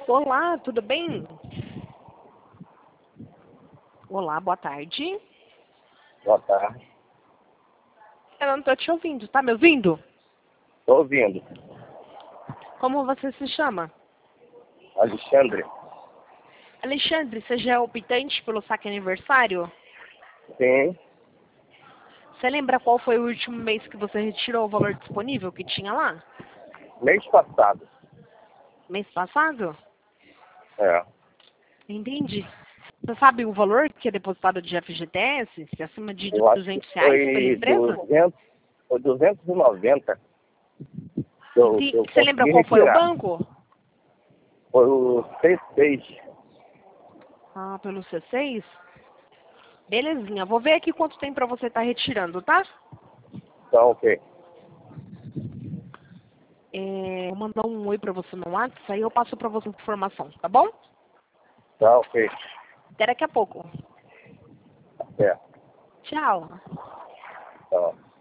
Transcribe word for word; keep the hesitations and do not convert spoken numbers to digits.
Olá, tudo bem? Olá, boa tarde. Boa tarde. Eu não tô te ouvindo, tá me ouvindo? Tô ouvindo. Como você se chama? Alexandre? Alexandre, você já é optante pelo saque aniversário? Sim. Você lembra qual foi o último mês que você retirou o valor disponível que tinha lá? Mês passado. Mês passado? É. Entendi. Você sabe o valor que é depositado de F G T S? Se é acima de Eu acho que duzentos reais pela foi empresa? duzentos, foi duzentos e noventa que eu, Ente- que eu Você lembra consegui qual foi o retirar. banco? Foi o C seis. Ah, pelo C seis? Belezinha. Vou ver aqui quanto tem pra você estar retirando, tá? Então, ok. É, vou mandar um oi pra você no WhatsApp, aí eu passo pra você a informação, tá bom? Tá, ok. Até daqui a pouco. É. Tchau. Tá.